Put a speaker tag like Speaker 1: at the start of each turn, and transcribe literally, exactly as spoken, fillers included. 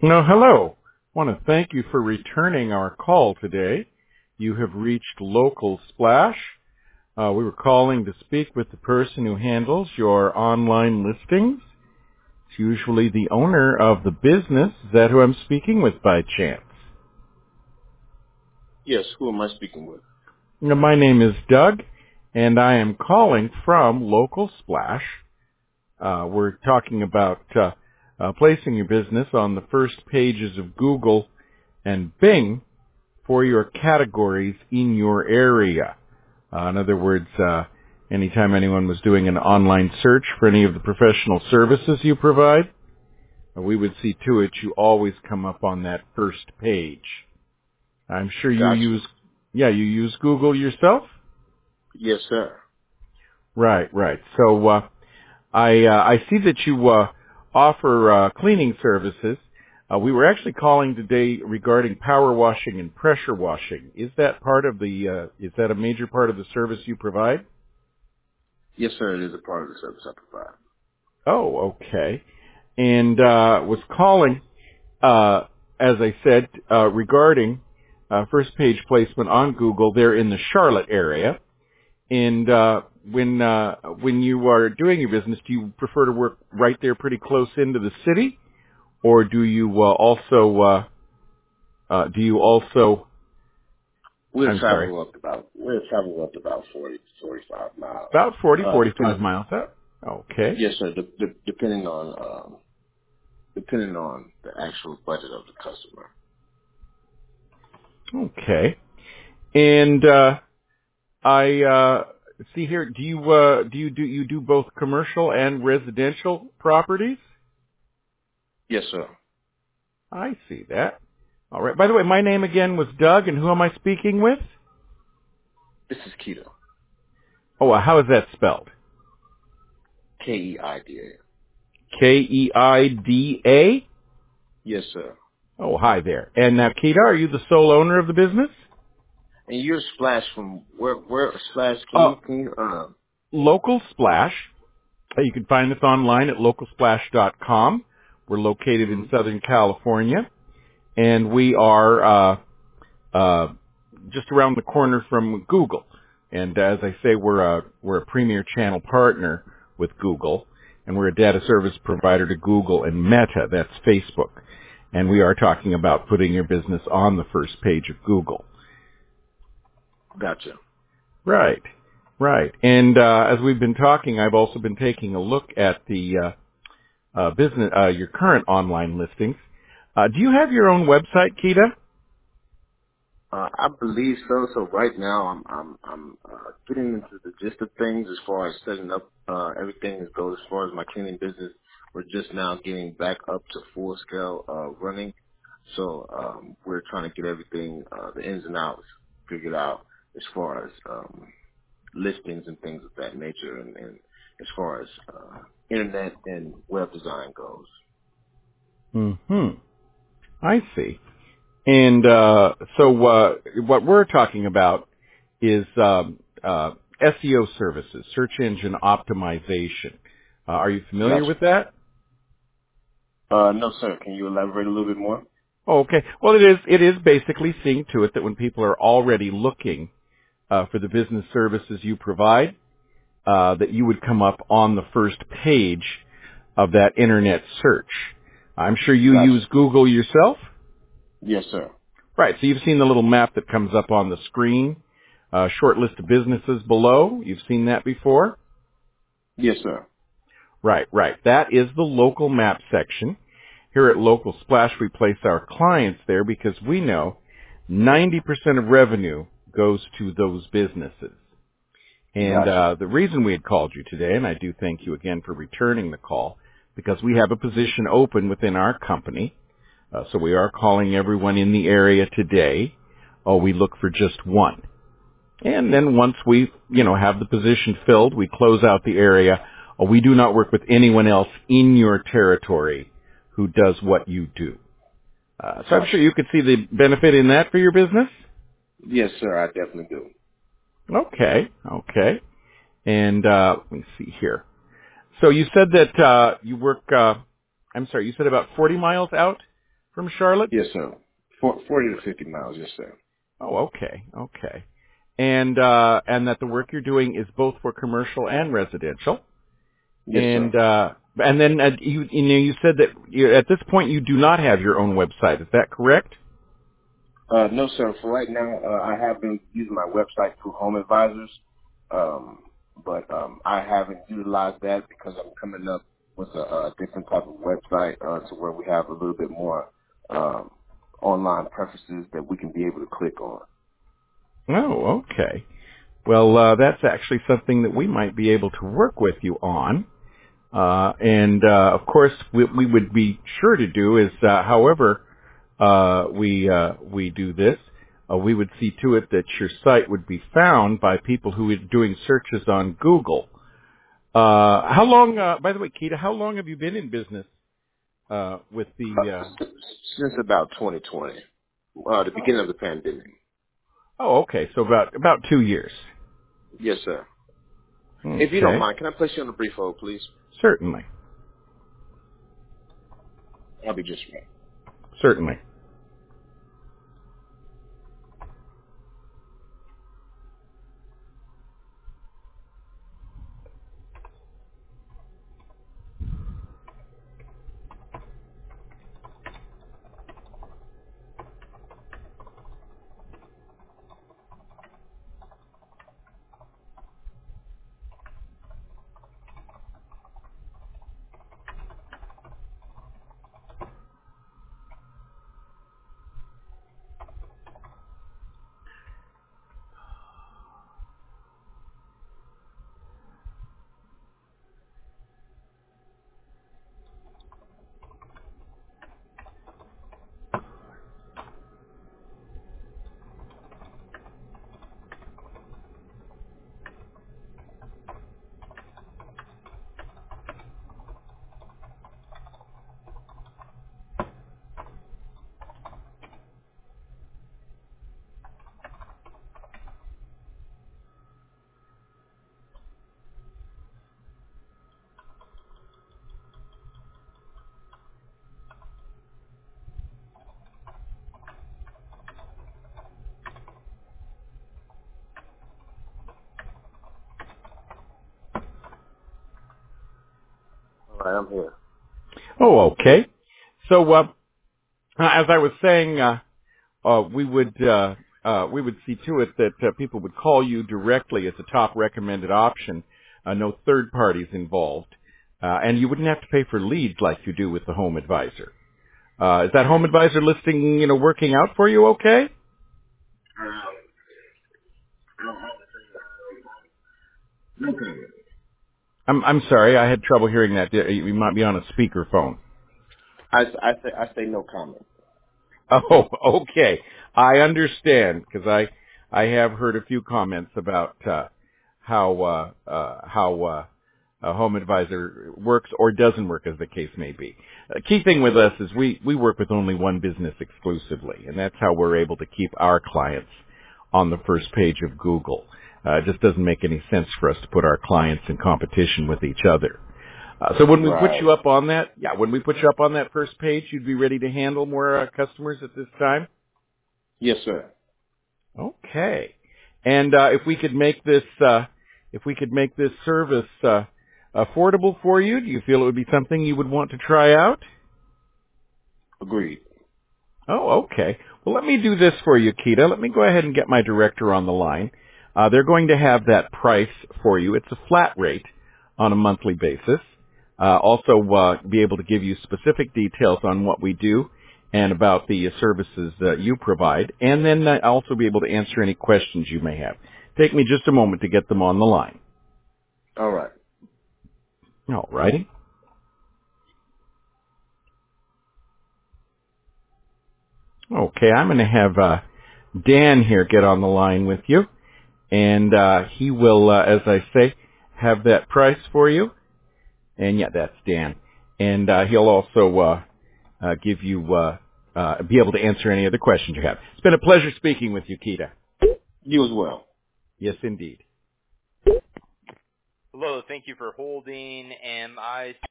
Speaker 1: No, hello. I want to thank you for returning our call today. You have reached Local Splash. Uh, we were calling to speak with the person who handles your online listings. It's usually the owner of the business. Is that who I'm speaking with by chance?
Speaker 2: Yes, who am I speaking with?
Speaker 1: Now, my name is Doug, and I am calling from Local Splash. Uh, we're talking about uh, uh, placing your business on the first pages of Google and Bing for your categories in your area. Uh, in other words, uh, anytime anyone was doing an online search for any of the professional services you provide, uh, we would see to it you always come up on that first page. I'm sure you
Speaker 2: Gotcha.
Speaker 1: use, yeah, you use Google yourself?
Speaker 2: Yes, sir.
Speaker 1: Right, right. So uh, I uh, I see that you uh, offer uh, cleaning services. Uh, we were actually calling today regarding power washing and pressure washing. Is that part of the? Uh, is that a major part of the service you provide?
Speaker 2: Yes, sir. It is a part of the service I provide.
Speaker 1: Oh, okay. And uh, was calling, uh, as I said, uh, regarding uh, first page placement on Google. There in the Charlotte area. And uh, when uh, when you are doing your business, do you prefer to work right there, pretty close into the city, or do you uh, also uh, uh, do you also?
Speaker 2: We'll
Speaker 1: I'm sorry,
Speaker 2: travel up about we'll travel up about forty, forty-five miles.
Speaker 1: about forty,
Speaker 2: Uh,
Speaker 1: forty-five
Speaker 2: depend,
Speaker 1: miles out. Okay,
Speaker 2: yes, sir. De- de- depending on um, depending on the actual budget of the customer.
Speaker 1: okay. And uh, I uh, see here. Do you uh, do you do you do both commercial and residential properties?
Speaker 2: Yes, sir.
Speaker 1: I see that. All right. By the way, my name again was Doug, and who am I speaking with?
Speaker 2: This is Keto.
Speaker 1: Oh, uh, how is that spelled?
Speaker 2: K E I D A.
Speaker 1: K E I D A?
Speaker 2: Yes, sir.
Speaker 1: Oh, hi there. And now, Keita, are you the sole owner of the business?
Speaker 2: And you're Splash from where? Where Splash? Can
Speaker 1: Uh,
Speaker 2: you can you uh?
Speaker 1: Local Splash. Uh, You can find us online at local splash dot com. We're located in
Speaker 2: Mhm.
Speaker 1: Southern California, and we are uh, uh, just around the corner from Google. And as I say, we're a we're a premier channel partner with Google, and we're a data service provider to Google and Meta. That's Facebook. And we are talking about putting your business on the first page of Google.
Speaker 2: Gotcha.
Speaker 1: Right, right. And uh, as we've been talking, I've also been taking a look at the uh, uh, business, uh, your current online listings. Uh, do you have your own website, Keita?
Speaker 2: Uh, I believe so. So right now, I'm I'm I'm uh, getting into the gist of things as far as setting up uh, everything as goes as far as my cleaning business. We're just now getting back up to full scale uh, running. So um, we're trying to get everything, uh, the ins and outs, figured out as far as um, listings and things of that nature, and, and as far as uh, internet and web design goes.
Speaker 1: Hmm. I see. And uh, so uh, what we're talking about is um, uh, S E O services, search engine optimization. Uh, are you familiar
Speaker 2: Gotcha.
Speaker 1: with that?
Speaker 2: Uh, no, sir. Can you elaborate a little bit more?
Speaker 1: Oh, okay. Well, it is. It is basically seeing to it that when people are already looking uh, for the business services you provide, uh, that you would come up on the first page of that internet search. I'm sure you
Speaker 2: Gotcha.
Speaker 1: use Google yourself.
Speaker 2: Yes, sir.
Speaker 1: Right. So you've seen the little map that comes up on the screen, uh, short list of businesses below. You've seen that before.
Speaker 2: Yes, sir.
Speaker 1: Right, right. That is the local map section. Here at Local Splash, we place our clients there because we know ninety percent of revenue goes to those businesses. And
Speaker 2: Gotcha.
Speaker 1: uh, the reason we had called you today, and I do thank you again for returning the call, because we have a position open within our company. Uh, so we are calling everyone in the area today. Oh, we look for just one. And then once we, you know, have the position filled, we close out the area. Uh, we do not work with anyone else in your territory who does what you do. Uh, so I'm sure
Speaker 2: Gotcha.
Speaker 1: you could see the benefit in that for your business.
Speaker 2: Yes, sir. I definitely do.
Speaker 1: Okay, okay. And uh, let me see here. So you said that uh, you work. Uh, I'm sorry. You said about forty miles out from Charlotte?
Speaker 2: Yes, sir. For, forty to fifty miles. Yes, sir.
Speaker 1: Oh, okay, okay. And uh, and that the work you're doing is both for commercial and residential.
Speaker 2: Yes,
Speaker 1: And
Speaker 2: sir.
Speaker 1: uh, and then uh, you you know you said that you, at this point you do not have your own website. Is that correct?
Speaker 2: Uh, no, sir. For right now, uh, I have been using my website through Home Advisors, um, but um, I haven't utilized that because I'm coming up with a, a different type of website uh, to where we have a little bit more um, online preferences that we can be able to click on.
Speaker 1: Oh, okay. Well, uh, that's actually something that we might be able to work with you on. Uh, and uh, of course, what we would be sure to do is, uh, however uh, we uh, we do this, uh, we would see to it that your site would be found by people who are doing searches on Google. Uh, how long, uh, by the way, Keita, how long have you been in business uh, with the? Uh,
Speaker 2: Uh, since about twenty twenty, uh, the beginning of the pandemic.
Speaker 1: oh, okay, so about about two years.
Speaker 2: Yes, sir. If you don't
Speaker 1: Okay,
Speaker 2: mind, can I place you on a brief hold, please?
Speaker 1: certainly,
Speaker 2: I'll be just a minute.
Speaker 1: certainly.
Speaker 2: All right, I'm here.
Speaker 1: Oh, okay. So, uh, as I was saying, uh, uh, we would uh, uh, we would see to it that uh, people would call you directly as a top recommended option. Uh, no third parties involved, uh, and you wouldn't have to pay for leads like you do with the Home Advisor. Uh, is that Home Advisor listing, you know, working out for you? Okay. I'm I'm sorry, I had trouble hearing that. You might be on a speakerphone.
Speaker 2: I, I say I say no comment.
Speaker 1: Oh, okay. I understand because I I have heard a few comments about uh, how uh, uh, how uh, a Home Advisor works or doesn't work, as the case may be. The key thing with us is we we work with only one business exclusively, and that's how we're able to keep our clients on the first page of Google. Uh, it just doesn't make any sense for us to put our clients in competition with each other. Uh, so when we put
Speaker 2: Right.
Speaker 1: you up on that, yeah, when we put you up on that first page, you'd be ready to handle more uh, customers at this time?
Speaker 2: Yes, sir.
Speaker 1: Okay. And uh, if we could make this, uh, if we could make this service uh, affordable for you, do you feel it would be something you would want to try out?
Speaker 2: Agreed.
Speaker 1: Oh, okay. Well, let me do this for you, Keita. Let me go ahead and get my director on the line. Uh, they're going to have that price for you. It's a flat rate on a monthly basis. Uh, also, uh, be able to give you specific details on what we do and about the uh, services that you provide, and then uh, also be able to answer any questions you may have. Take me just a moment to get them on the line.
Speaker 2: All right.
Speaker 1: All righty. Okay, I'm going to have uh, Dan here get on the line with you. And uh, he will, uh, as I say, have that price for you. And yeah, that's Dan. And uh, he'll also uh, uh, give you, uh, uh, be able to answer any other questions you have. It's been a pleasure speaking with you, Keita.
Speaker 2: You as well.
Speaker 1: Yes, indeed.
Speaker 3: Hello, thank you for holding. Am I